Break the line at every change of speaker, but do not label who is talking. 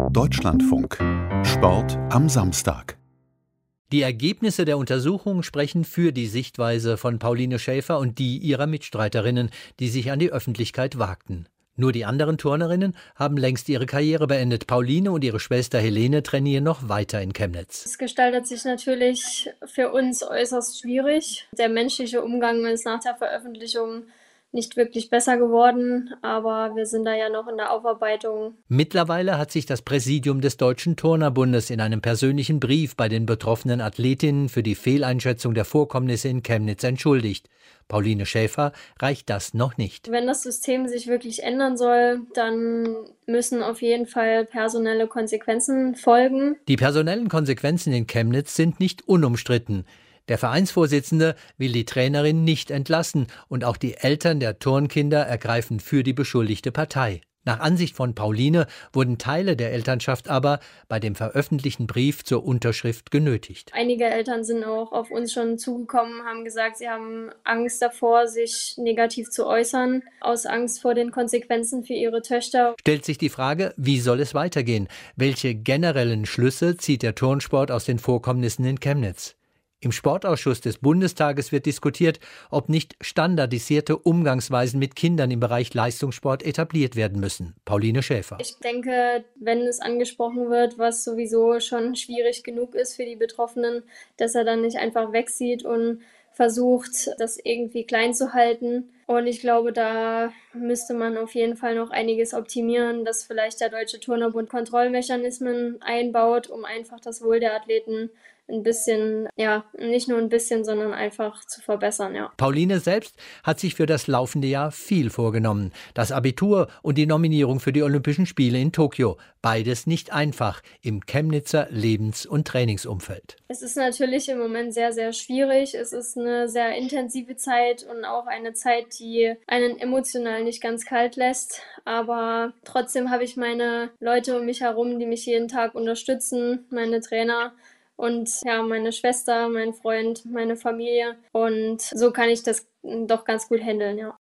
Deutschlandfunk. Sport am Samstag.
Die Ergebnisse der Untersuchung sprechen für die Sichtweise von Pauline Schäfer und die ihrer Mitstreiterinnen, die sich an die Öffentlichkeit wagten. Nur die anderen Turnerinnen haben längst ihre Karriere beendet. Pauline und ihre Schwester Helene trainieren noch weiter in Chemnitz.
Es gestaltet sich natürlich für uns äußerst schwierig. Der menschliche Umgang ist nach der Veröffentlichung nicht wirklich besser geworden, aber wir sind da ja noch in der Aufarbeitung.
Mittlerweile hat sich das Präsidium des Deutschen Turnerbundes in einem persönlichen Brief bei den betroffenen Athletinnen für die Fehleinschätzung der Vorkommnisse in Chemnitz entschuldigt. Pauline Schäfer reicht das noch nicht.
Wenn das System sich wirklich ändern soll, dann müssen auf jeden Fall personelle Konsequenzen folgen.
Die personellen Konsequenzen in Chemnitz sind nicht unumstritten. Der Vereinsvorsitzende will die Trainerin nicht entlassen und auch die Eltern der Turnkinder ergreifen für die beschuldigte Partei. Nach Ansicht von Pauline wurden Teile der Elternschaft aber bei dem veröffentlichten Brief zur Unterschrift genötigt.
Einige Eltern sind auch auf uns schon zugekommen, haben gesagt, sie haben Angst davor, sich negativ zu äußern, aus Angst vor den Konsequenzen für ihre Töchter.
Stellt sich die Frage, wie soll es weitergehen? Welche generellen Schlüsse zieht der Turnsport aus den Vorkommnissen in Chemnitz? Im Sportausschuss des Bundestages wird diskutiert, ob nicht standardisierte Umgangsweisen mit Kindern im Bereich Leistungssport etabliert werden müssen. Pauline Schäfer.
Ich denke, wenn es angesprochen wird, was sowieso schon schwierig genug ist für die Betroffenen, dass er dann nicht einfach wegsieht und versucht, das irgendwie klein zu halten. Und ich glaube, da müsste man auf jeden Fall noch einiges optimieren, dass vielleicht der Deutsche Turnerbund Kontrollmechanismen einbaut, um einfach das Wohl der Athleten ein bisschen, nicht nur ein bisschen, sondern einfach zu verbessern, ja.
Pauline selbst hat sich für das laufende Jahr viel vorgenommen. Das Abitur und die Nominierung für die Olympischen Spiele in Tokio. Beides nicht einfach im Chemnitzer Lebens- und Trainingsumfeld.
Es ist natürlich im Moment sehr, sehr schwierig. Es ist eine sehr intensive Zeit und auch eine Zeit, die einen emotional nicht ganz kalt lässt. Aber trotzdem habe ich meine Leute um mich herum, die mich jeden Tag unterstützen, meine Trainer. Und ja, meine Schwester, mein Freund, meine Familie. Und so kann ich das doch ganz gut handeln, ja.